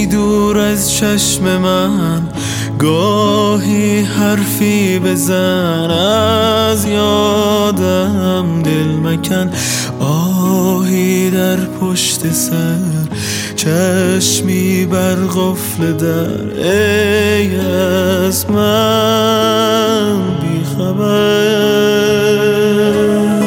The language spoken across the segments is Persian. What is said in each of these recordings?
دور از چشم من، گاهی حرفی بزن از یادم دل مکن. آهی در پشت سر، چشمی بر قفل در، ای از من بی خبر.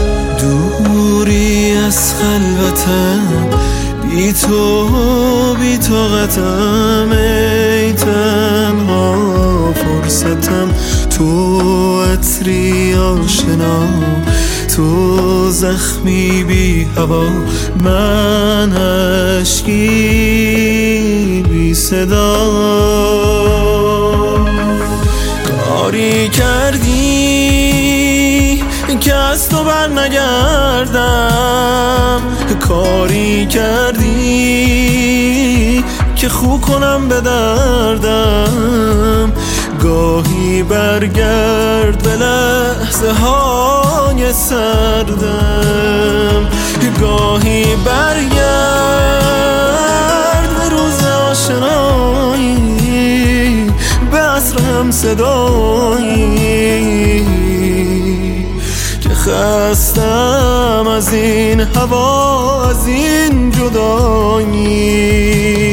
دوری از خلوتم، بی تو بی طاقتم، ای تنها فرصتم. تو عطری آشنا، تو زخمی بی هوا، من اشکی بی صدا. کاری کردی که از تو بر نگردم، کاری کردی که خو کنم به دردم. گاهی برگرد به لحظه های سردم، گاهی برگرد به روز آشنایی، به عصر هم صدایی که خستم از این هوا، از این جدایی.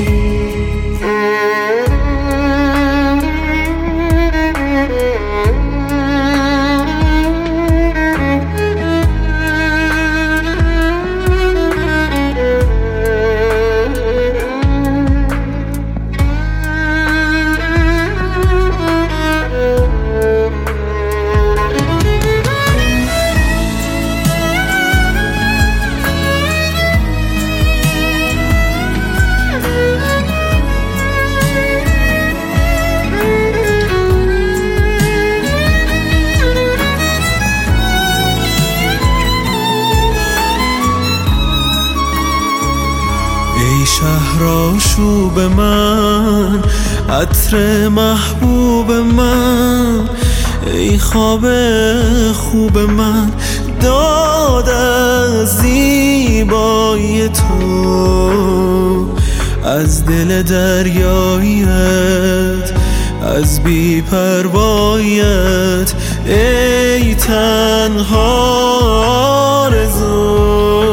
ای شهر آشوب من، عطر محبوب من، ای خواب خوب من، داد از زیبایی تو، از دل دریاییت، از بی پرواییت، ای تنها آرزو.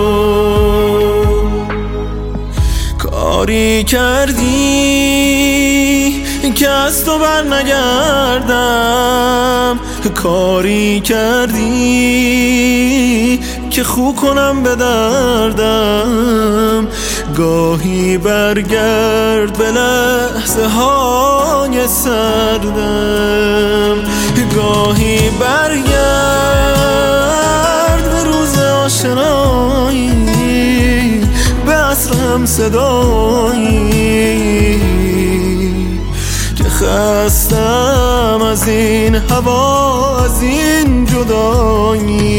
کاری کردی که از تو بر نگردم، کاری کردی که خو کنم به دردم. گاهی برگرد به لحظه های سردم، گاهی برگرد به روز آشنایی، به عصر هم صدایی که خستم از این هوا، از این جدایی.